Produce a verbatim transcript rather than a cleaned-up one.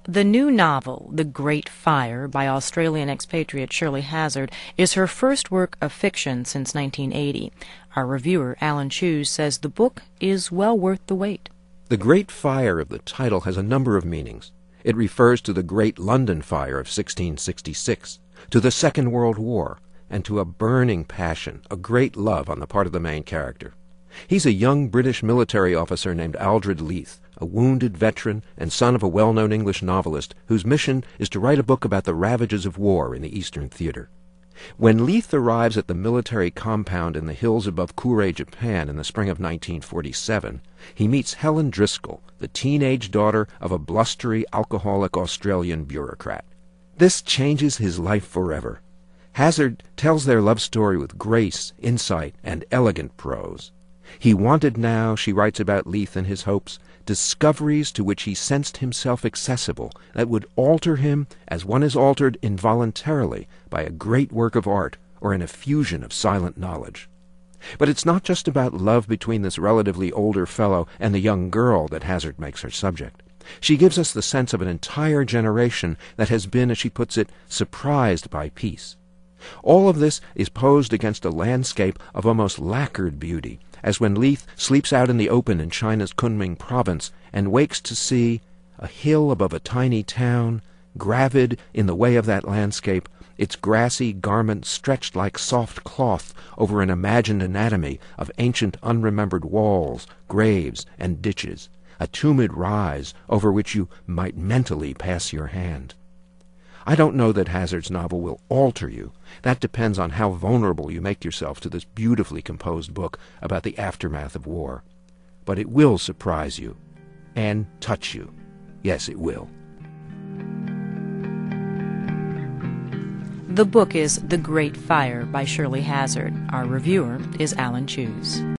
The new novel, The Great Fire, by Australian expatriate Shirley Hazzard, is her first work of fiction since nineteen eighty. Our reviewer, Alan Cheuse, says the book is well worth the wait. The Great Fire of the title has a number of meanings. It refers to the Great London Fire of sixteen sixty-six, to the Second World War, and to a burning passion, a great love on the part of the main character. He's a young British military officer named Aldred Leith, a wounded veteran and son of a well-known English novelist whose mission is to write a book about the ravages of war in the Eastern Theater. When Leith arrives at the military compound in the hills above Kure, Japan in the spring of nineteen forty-seven, he meets Helen Driscoll, the teenage daughter of a blustery, alcoholic Australian bureaucrat. This changes his life forever. Hazzard tells their love story with grace, insight, and elegant prose. He wanted now, she writes about Leith and his hopes, discoveries to which he sensed himself accessible, that would alter him as one is altered involuntarily by a great work of art or an effusion of silent knowledge. But it's not just about love between this relatively older fellow and the young girl that Hazzard makes her subject. She gives us the sense of an entire generation that has been, as she puts it, surprised by peace. All of this is posed against a landscape of almost lacquered beauty, as when Leith sleeps out in the open in China's Kunming province and wakes to see a hill above a tiny town, gravid in the way of that landscape, its grassy garments stretched like soft cloth over an imagined anatomy of ancient unremembered walls, graves, and ditches, a tumid rise over which you might mentally pass your hand. I don't know that Hazzard's novel will alter you. That depends on how vulnerable you make yourself to this beautifully composed book about the aftermath of war. But it will surprise you and touch you. Yes, it will. The book is The Great Fire by Shirley Hazzard. Our reviewer is Alan Cheuse.